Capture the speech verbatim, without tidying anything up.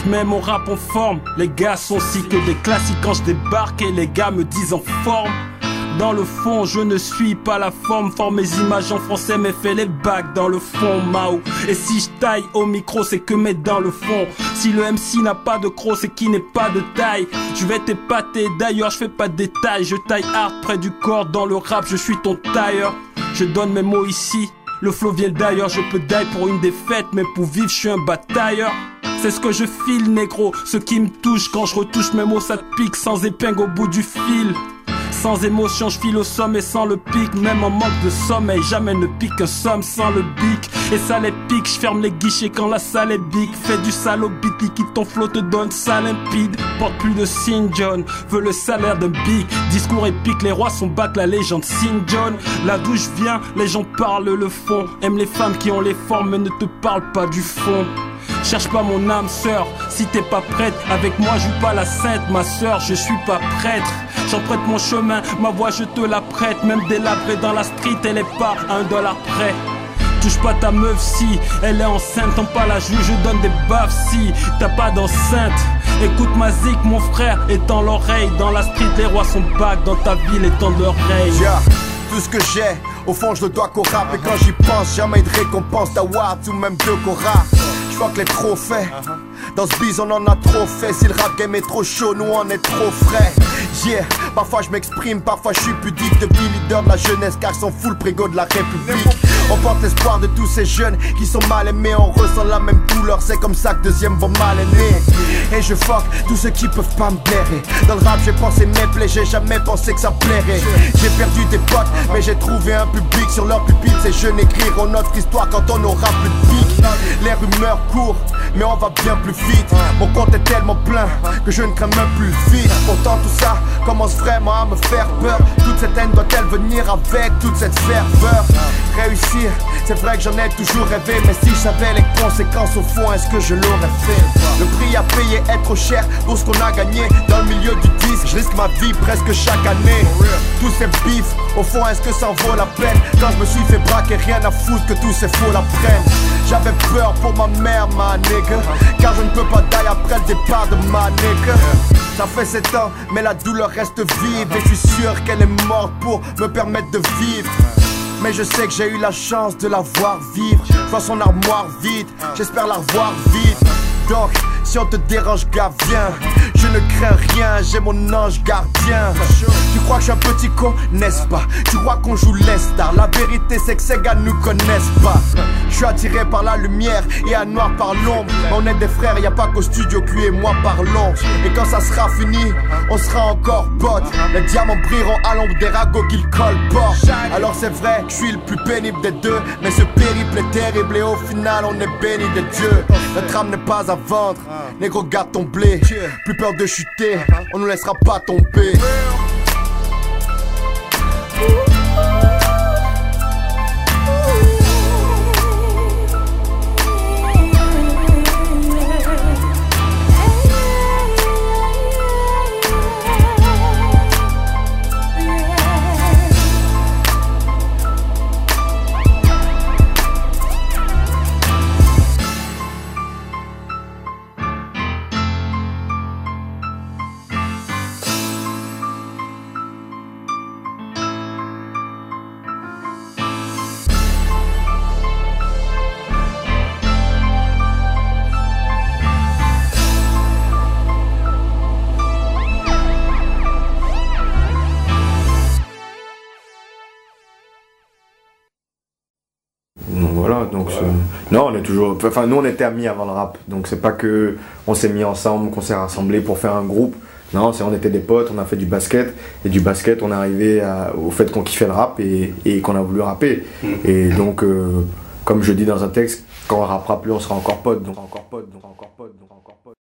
je mets mon rap en forme. Les gars sont si que des classiques quand je débarque et les gars me disent en forme. Dans le fond, je ne suis pas la forme. Forme mes images en français, mais fais les bacs dans le fond, Mao. Et si je taille au micro, c'est que mets dans le fond. Si le M C n'a pas de croc, c'est qu'il n'est pas de taille. Je vais t'épater, d'ailleurs, je fais pas de détails. Je taille hard près du corps, dans le rap, je suis ton tailleur. Je donne mes mots ici, le flow vient d'ailleurs. Je peux die pour une défaite, mais pour vivre, je suis un batailleur. C'est ce que je file, négro. Ce qui me touche, quand je retouche mes mots, ça te pique. Sans épingle au bout du fil. Sans émotion, je file au sommet sans le pic. Même en manque de sommeil, jamais ne pique un somme sans le bic. Et ça les pique, je ferme les guichets quand la salle est big. Fais du sale au beat, liquide ton flow te donne ça limpide. Porte plus de Saint John, veux le salaire d'un big. Discours épique, les rois sont back, la légende Saint John. Là d'où je viens, les gens parlent le fond. Aime les femmes qui ont les formes mais ne te parlent pas du fond. Cherche pas mon âme sœur, si t'es pas prête. Avec moi joue pas la sainte, ma sœur, je suis pas prêtre. J'emprunte mon chemin, ma voix je te la prête. Même délabrée dans la street, elle est pas à un dollar près. Touche pas ta meuf si elle est enceinte, tends pas la joue, je donne des baffes si t'as pas d'enceinte. Écoute ma zik, mon frère, étends l'oreille. Dans la street, les rois sont back, dans ta ville, étends l'oreille. Yeah. Tout ce que j'ai, au fond je le dois qu'au rap. Et quand j'y pense, jamais de récompense d'awards ou même de Cora. Je vois que les trophées, dans ce bise on en a trop fait. Si le rap game est trop chaud, nous on est trop frais. Yeah, parfois je m'exprime, parfois je suis pudique. Devenu leader de la jeunesse car ils sont full prégo de la République. On porte l'espoir de tous ces jeunes qui sont mal aimés. On ressent la même douleur, c'est comme ça que deuxième vont mal aimer. Et je fuck tous ceux qui peuvent pas me blairer. Dans le rap j'ai pensé mes plaies, j'ai jamais pensé que ça plairait. J'ai perdu des potes, mais j'ai trouvé un public. Sur leur pupitre ces jeunes écriront notre histoire quand on aura plus de pique. Les rumeurs courent, mais on va bien plus vite. Mon compte est tellement plein que je ne crains même plus le vide. Pourtant tout ça commence vraiment à me faire peur. Toute cette haine doit-elle venir avec toute cette ferveur? Réussir, c'est vrai que j'en ai toujours rêvé. Mais si je savais les conséquences au fond, est-ce que je l'aurais fait? Le prix à payer est trop cher pour ce qu'on a gagné. Dans le milieu du disque, je risque ma vie presque chaque année. Tous ces bifs, au fond est-ce que ça en vaut la peine? Quand je me suis fait braquer, rien à foutre que tous ces faux la prennent. J'avais peur pour ma mère, ma nigga, car je ne peux pas die après le départ de ma nigga. Ça fait sept ans, mais la douleur reste vive. Et je suis sûr qu'elle est morte pour me permettre de vivre. Mais je sais que j'ai eu la chance de la voir vivre. Je vois son armoire vide, j'espère la revoir vite. Donc, si on te dérange, gars, viens. Je ne crains rien, j'ai mon ange gardien. Tu crois que je suis un petit con, n'est-ce pas? Tu crois qu'on joue les stars? La vérité c'est que ces gars nous connaissent pas. Je suis attiré par la lumière et à noir par l'ombre. On est des frères, y a pas qu'au studio que lui et moi parlons. Et quand ça sera fini, on sera encore potes. Les diamants brilleront à l'ombre des ragots qu'ils colportent. Alors c'est vrai que je suis le plus pénible des deux, mais ce périple est terrible et au final on est béni de Dieu. Notre âme n'est pas à vendre, négro garde ton blé. Plus peur de chuter, on nous laissera pas tomber. Voilà, donc voilà. Non, on est toujours, enfin nous on était amis avant le rap, donc c'est pas que on s'est mis ensemble, qu'on s'est rassemblés pour faire un groupe. Non, c'est on était des potes, on a fait du basket et du basket on est arrivé à, au fait qu'on kiffait le rap et, et qu'on a voulu rapper. Mmh. Et donc euh, comme je dis dans un texte, quand on rappera plus on sera encore potes, donc encore potes, donc encore potes. Donc...